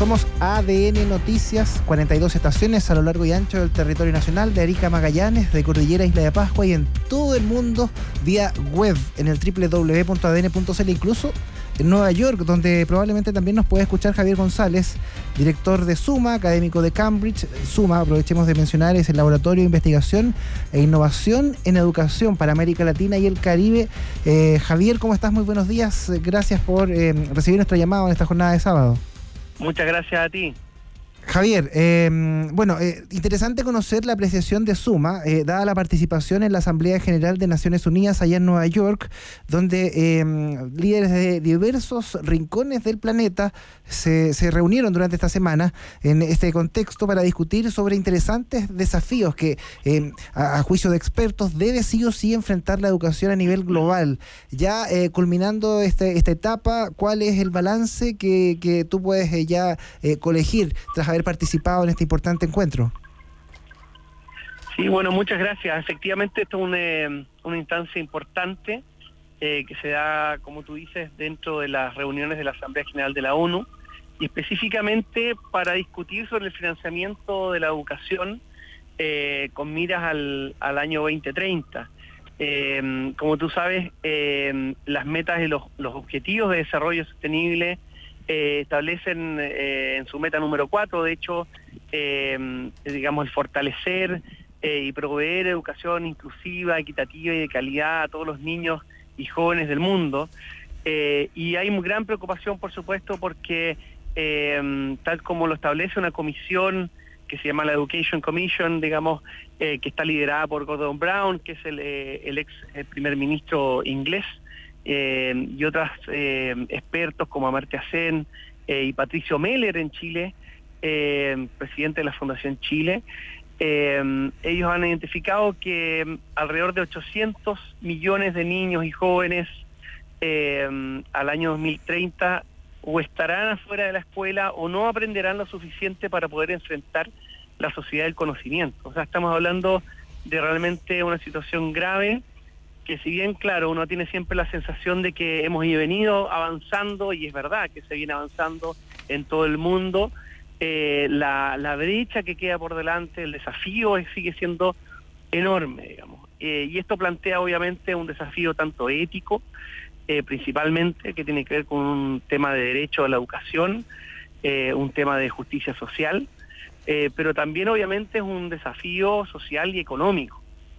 Somos ADN Noticias, 42 estaciones a lo largo y ancho del territorio nacional, de Arica a Magallanes, de Cordillera a Isla de Pascua y en todo el mundo vía web en el www.adn.cl, incluso en Nueva York, donde probablemente también nos puede escuchar Javier González, director de SUMA, académico de Cambridge. SUMA, aprovechemos de mencionar, es el Laboratorio de Investigación e Innovación en Educación para América Latina y el Caribe. Javier, ¿cómo estás? Muy buenos días. Gracias por recibir nuestro llamado en esta jornada de sábado. Muchas gracias a ti. Javier, interesante conocer la apreciación de SUMA, dada la participación en la Asamblea General de Naciones Unidas allá en Nueva York, donde líderes de diversos rincones del planeta se reunieron durante esta semana en este contexto para discutir sobre interesantes desafíos que, a juicio de expertos, debe sí o sí enfrentar la educación a nivel global. Ya culminando esta etapa, ¿cuál es el balance que tú puedes colegir tras haber participado en este importante encuentro? Sí, bueno, muchas gracias. Efectivamente, esto es una instancia importante que se da, como tú dices, dentro de las reuniones de la Asamblea General de la ONU, y específicamente para discutir sobre el financiamiento de la educación con miras al año 2030. Como tú sabes, las metas y los objetivos de desarrollo sostenible establecen en su meta número 4, de hecho, el fortalecer y proveer educación inclusiva, equitativa y de calidad a todos los niños y jóvenes del mundo. Y hay gran preocupación, por supuesto, porque tal como lo establece una comisión que se llama la Education Commission, que está liderada por Gordon Brown, que es el ex primer ministro inglés, y otros expertos como Amartya Sen y Patricio Meller en Chile, presidente de la Fundación Chile. Ellos han identificado que alrededor de 800 millones de niños y jóvenes al año 2030 o estarán afuera de la escuela o no aprenderán lo suficiente para poder enfrentar la sociedad del conocimiento. O sea, estamos hablando de realmente una situación grave, que si bien, claro, uno tiene siempre la sensación de que hemos venido avanzando, y es verdad que se viene avanzando en todo el mundo, la brecha que queda por delante, el desafío sigue siendo enorme, y esto plantea obviamente un desafío tanto ético, principalmente, que tiene que ver con un tema de derecho a la educación, un tema de justicia social, pero también obviamente es un desafío social y económico.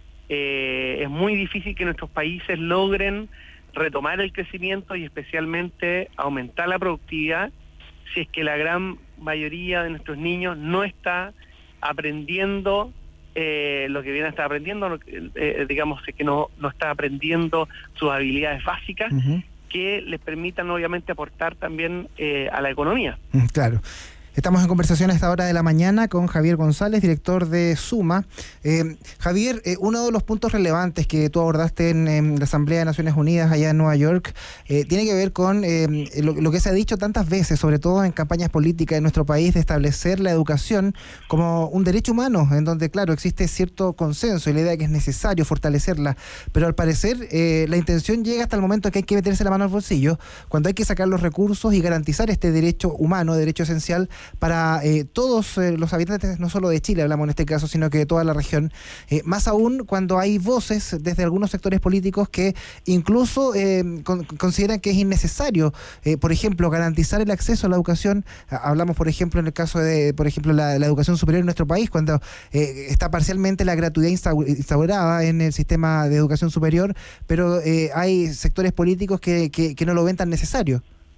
Es muy difícil que nuestros países logren retomar el crecimiento y especialmente aumentar la productividad si es que la gran mayoría de nuestros niños no está aprendiendo lo que viene a estar aprendiendo, es que no está aprendiendo sus habilidades básicas, uh-huh, que les permitan obviamente aportar también a la economía. Claro. Estamos en conversación a esta hora de la mañana con Javier González, director de SUMA. Javier, uno de los puntos relevantes que tú abordaste en la Asamblea de Naciones Unidas allá en Nueva York tiene que ver con lo que se ha dicho tantas veces, sobre todo en campañas políticas en nuestro país, de establecer la educación como un derecho humano, en donde, claro, existe cierto consenso y la idea de que es necesario fortalecerla, pero al parecer la intención llega hasta el momento que hay que meterse la mano al bolsillo, cuando hay que sacar los recursos y garantizar este derecho humano, derecho esencial, para todos los habitantes, no solo de Chile hablamos en este caso, sino que de toda la región, más aún cuando hay voces desde algunos sectores políticos que incluso consideran que es innecesario, por ejemplo, garantizar el acceso a la educación. Hablamos, por ejemplo, en el caso de, por ejemplo, la educación superior en nuestro país, cuando está parcialmente la gratuidad instaurada en el sistema de educación superior, pero hay sectores políticos que no lo ven tan necesario.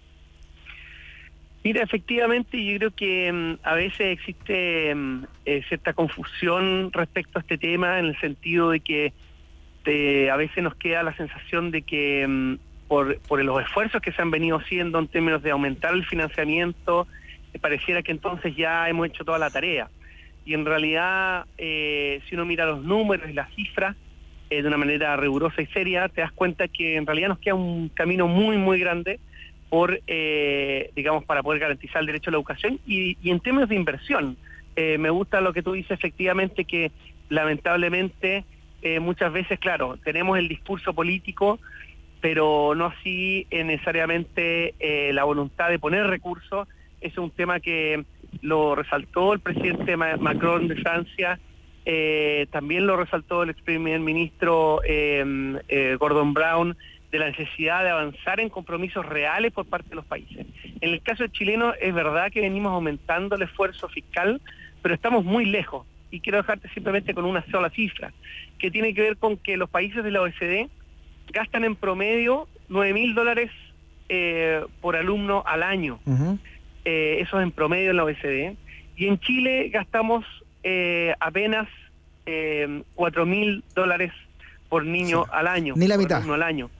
Mira, efectivamente, yo creo que a veces existe cierta confusión respecto a este tema, en el sentido de que a veces nos queda la sensación de que por los esfuerzos que se han venido haciendo en términos de aumentar el financiamiento, pareciera que entonces ya hemos hecho toda la tarea. Y en realidad, si uno mira los números y las cifras de una manera rigurosa y seria, te das cuenta que en realidad nos queda un camino muy, muy grande para poder garantizar el derecho a la educación y en términos de inversión. Me gusta lo que tú dices, efectivamente, que lamentablemente muchas veces, claro, tenemos el discurso político, pero no así necesariamente la voluntad de poner recursos es un tema que lo resaltó el presidente Macron de Francia, también lo resaltó el ex primer ministro Gordon Brown, de la necesidad de avanzar en compromisos reales por parte de los países. En el caso chileno es verdad que venimos aumentando el esfuerzo fiscal, pero estamos muy lejos. Y quiero dejarte simplemente con una sola cifra, que tiene que ver con que los países de la OECD gastan en promedio $9.000 por alumno al año. Uh-huh. Eso es en promedio en la OECD. Y en Chile gastamos apenas $4.000 por niño al año. Ni la por mitad. alumno al año.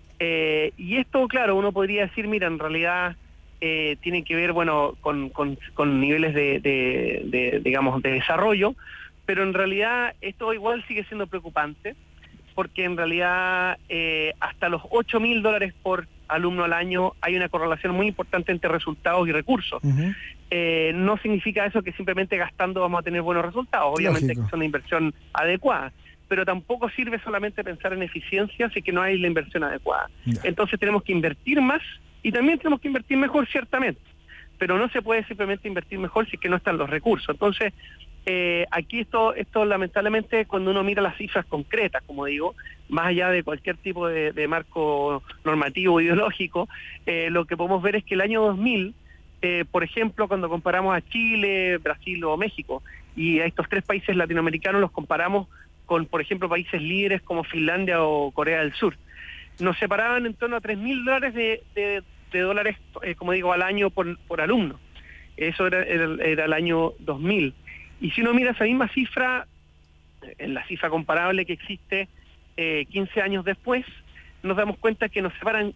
Y esto, claro, uno podría decir, mira, en realidad tiene que ver, bueno, con niveles digamos, de desarrollo, pero en realidad esto igual sigue siendo preocupante, porque en realidad hasta los $8.000 por alumno al año hay una correlación muy importante entre resultados y recursos. Uh-huh. No significa eso que simplemente gastando vamos a tener buenos resultados, obviamente que es una inversión adecuada, pero tampoco sirve solamente pensar en eficiencia si que no hay la inversión adecuada. Yeah. Entonces tenemos que invertir más y también tenemos que invertir mejor, ciertamente, pero no se puede simplemente invertir mejor si que no están los recursos. Entonces, aquí esto lamentablemente, cuando uno mira las cifras concretas, como digo, más allá de cualquier tipo de marco normativo ideológico, lo que podemos ver es que el año 2000, por ejemplo, cuando comparamos a Chile, Brasil o México, y a estos 3 países latinoamericanos los comparamos con, por ejemplo, países líderes como Finlandia o Corea del Sur, nos separaban en torno a $3.000 de dólares, como digo, al año por alumno. Eso era el año 2000. Y si uno mira esa misma cifra, en la cifra comparable que existe 15 años después, nos damos cuenta que nos separan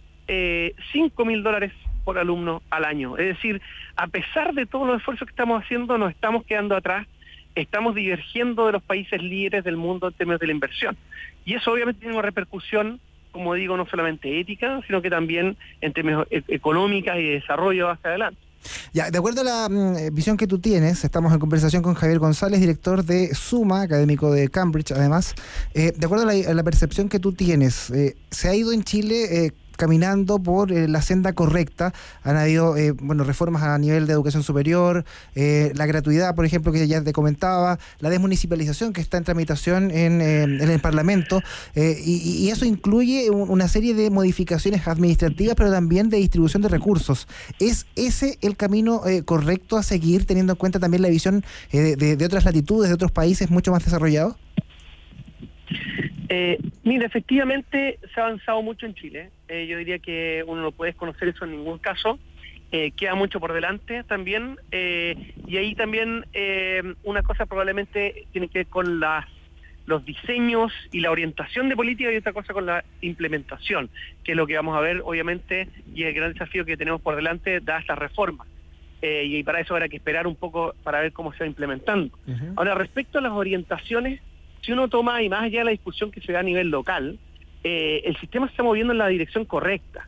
$5.000 por alumno al año. Es decir, a pesar de todos los esfuerzos que estamos haciendo, nos estamos quedando atrás, estamos divergiendo de los países líderes del mundo en términos de la inversión. Y eso obviamente tiene una repercusión, como digo, no solamente ética, sino que también en términos económicas y de desarrollo hacia adelante. Ya, de acuerdo a la visión que tú tienes, estamos en conversación con Javier González, director de Suma, académico de Cambridge, además. De acuerdo a la percepción que tú tienes, ¿se ha ido en Chile caminando por la senda correcta? Han habido reformas a nivel de educación superior, la gratuidad, por ejemplo, que ya te comentaba, la desmunicipalización que está en tramitación en el Parlamento, y eso incluye una serie de modificaciones administrativas, pero también de distribución de recursos. ¿Es ese el camino correcto a seguir, teniendo en cuenta también la visión de otras latitudes, de otros países mucho más desarrollados? Mira, efectivamente se ha avanzado mucho en Chile. Yo diría que uno no puede desconocer eso en ningún caso. Queda mucho por delante también. Y ahí también una cosa probablemente tiene que ver con los diseños y la orientación de política, y otra cosa con la implementación, que es lo que vamos a ver, obviamente, y el gran desafío que tenemos por delante, dadas estas reformas. Y para eso habrá que esperar un poco para ver cómo se va implementando. Uh-huh. Ahora, respecto a las orientaciones, si uno toma, y más allá de la discusión que se da a nivel local, el sistema se está moviendo en la dirección correcta.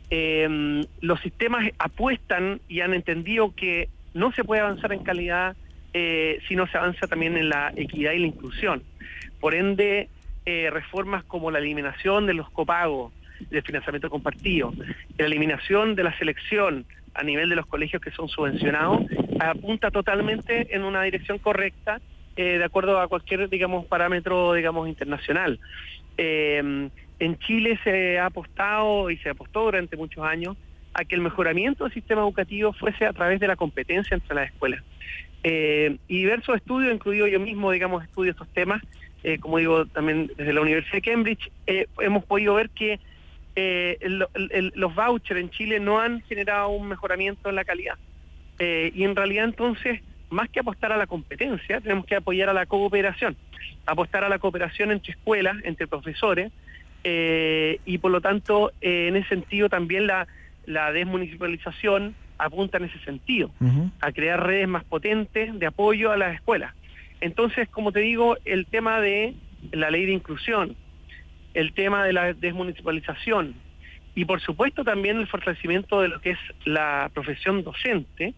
Los sistemas apuestan y han entendido que no se puede avanzar en calidad si no se avanza también en la equidad y la inclusión. Por ende, reformas como la eliminación de los copagos, del financiamiento compartido, la eliminación de la selección a nivel de los colegios que son subvencionados, apunta totalmente en una dirección correcta, de acuerdo a cualquier, digamos, parámetro, digamos, internacional. En Chile se ha apostado y se apostó durante muchos años a que el mejoramiento del sistema educativo fuese a través de la competencia entre las escuelas. Y diversos estudios, incluido yo mismo, digamos, estudio estos temas, como digo, también desde la Universidad de Cambridge, hemos podido ver que los vouchers en Chile no han generado un mejoramiento en la calidad. Y en realidad, entonces, más que apostar a la competencia, tenemos que apoyar a la cooperación, apostar a la cooperación entre escuelas, entre profesores, y por lo tanto, en ese sentido también la desmunicipalización apunta en ese sentido, uh-huh, a crear redes más potentes de apoyo a las escuelas. Entonces, como te digo, el tema de la ley de inclusión, el tema de la desmunicipalización y por supuesto también el fortalecimiento de lo que es la profesión docente,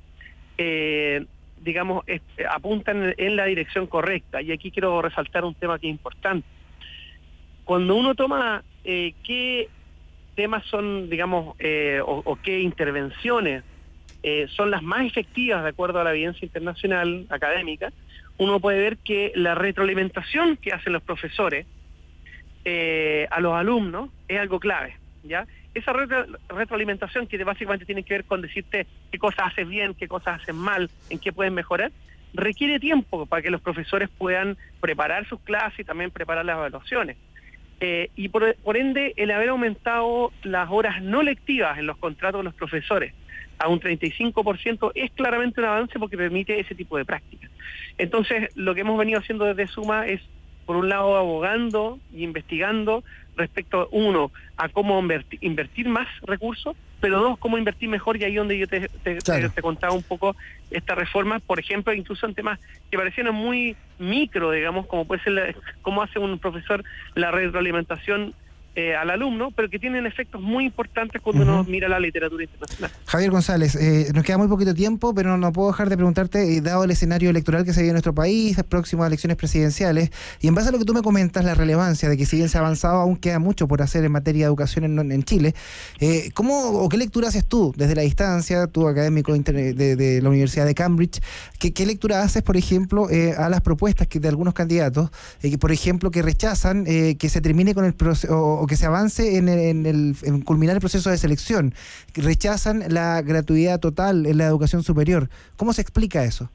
digamos, apuntan en la dirección correcta. Y aquí quiero resaltar un tema que es importante. Cuando uno toma qué temas son, digamos, o qué intervenciones son las más efectivas de acuerdo a la evidencia internacional académica, uno puede ver que la retroalimentación que hacen los profesores a los alumnos es algo clave, ¿ya? Esa retroalimentación que básicamente tiene que ver con decirte qué cosas haces bien, qué cosas haces mal, en qué pueden mejorar, requiere tiempo para que los profesores puedan preparar sus clases y también preparar las evaluaciones. Y por ende, el haber aumentado las horas no lectivas en los contratos de los profesores a un 35% es claramente un avance porque permite ese tipo de prácticas. Entonces, lo que hemos venido haciendo desde Suma es, por un lado, abogando y investigando respecto, uno, a cómo invertir más recursos, pero dos, cómo invertir mejor, y ahí donde yo te contaba un poco esta reforma, por ejemplo, incluso en temas que parecían muy micro, digamos, como puede ser cómo hace un profesor la retroalimentación al alumno, pero que tienen efectos muy importantes cuando uno mira la literatura internacional. Javier González, nos queda muy poquito tiempo, pero no puedo dejar de preguntarte, dado el escenario electoral que se vive en nuestro país, las próximas elecciones presidenciales, y en base a lo que tú me comentas, la relevancia de que si bien se ha avanzado, aún queda mucho por hacer en materia de educación en Chile, ¿cómo o qué lectura haces tú desde la distancia, tú académico de la Universidad de Cambridge, qué lectura haces, por ejemplo, a las propuestas de algunos candidatos, que por ejemplo, que rechazan que se termine con el proceso, o que se avance en culminar el proceso de selección, que rechazan la gratuidad total en la educación superior? ¿Cómo se explica eso?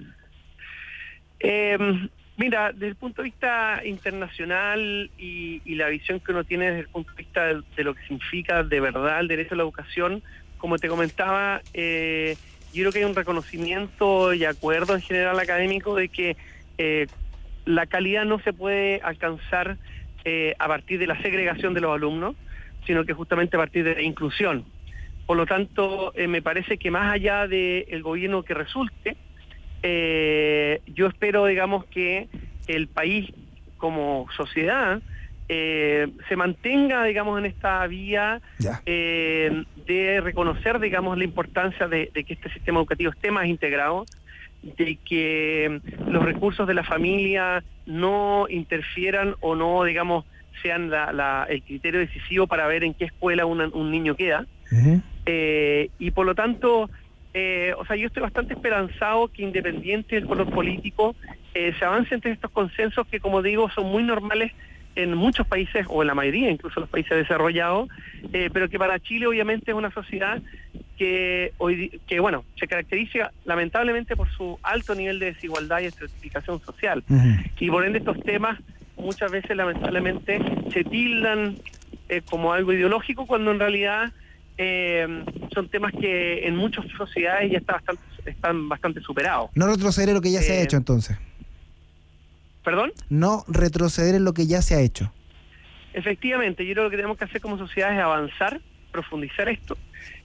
Mira, desde el punto de vista internacional y la visión que uno tiene desde el punto de vista de lo que significa de verdad el derecho a la educación, como te comentaba, yo creo que hay un reconocimiento y acuerdo en general académico de que la calidad no se puede alcanzar a partir de la segregación de los alumnos, sino que justamente a partir de la inclusión. Por lo tanto, me parece que más allá del gobierno que resulte, yo espero, digamos, que el país como sociedad se mantenga, digamos, en esta vía de reconocer, digamos, la importancia de que este sistema educativo esté más integrado, de que los recursos de la familia no interfieran o no, digamos, sean el criterio decisivo para ver en qué escuela un niño queda. Y por lo tanto, yo estoy bastante esperanzado que, independiente del color político, se avance entre estos consensos que, como digo, son muy normales en muchos países, o en la mayoría, incluso los países desarrollados, pero que para Chile obviamente es una sociedad que se caracteriza lamentablemente por su alto nivel de desigualdad y estratificación social. Y por ende estos temas muchas veces lamentablemente se tildan como algo ideológico, cuando en realidad son temas que en muchas sociedades ya están bastante superados. No retroceder en lo que ya se ha hecho, entonces. ¿Perdón? No retroceder en lo que ya se ha hecho. Efectivamente, yo creo que lo que tenemos que hacer como sociedad es avanzar, profundizar esto,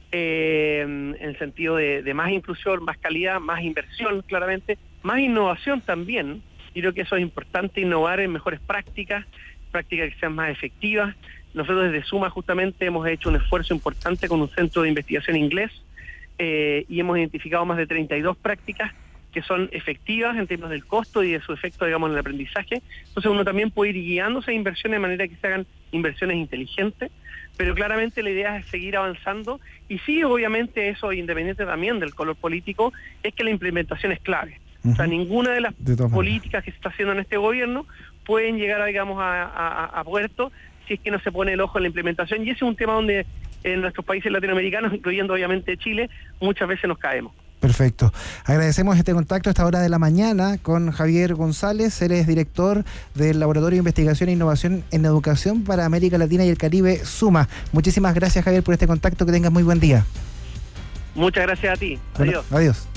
en el sentido de más inclusión, más calidad, más inversión, claramente, más innovación también. Yo creo que eso es importante, innovar en mejores prácticas que sean más efectivas. Nosotros desde Suma justamente hemos hecho un esfuerzo importante con un centro de investigación inglés y hemos identificado más de 32 prácticas que son efectivas en términos del costo y de su efecto, digamos, en el aprendizaje. Entonces uno también puede ir guiándose a inversiones de manera que se hagan inversiones inteligentes, pero claramente la idea es seguir avanzando, y sí, obviamente eso, independiente también del color político, es que la implementación es clave. O sea, ninguna de las políticas que se está haciendo en este gobierno pueden llegar, digamos, a puerto si es que no se pone el ojo en la implementación, y ese es un tema donde en nuestros países latinoamericanos, incluyendo obviamente Chile, muchas veces nos caemos. Perfecto. Agradecemos este contacto a esta hora de la mañana con Javier González. Él es director del Laboratorio de Investigación e Innovación en Educación para América Latina y el Caribe, SUMA. Muchísimas gracias, Javier, por este contacto. Que tengas muy buen día. Muchas gracias a ti. Bueno, adiós.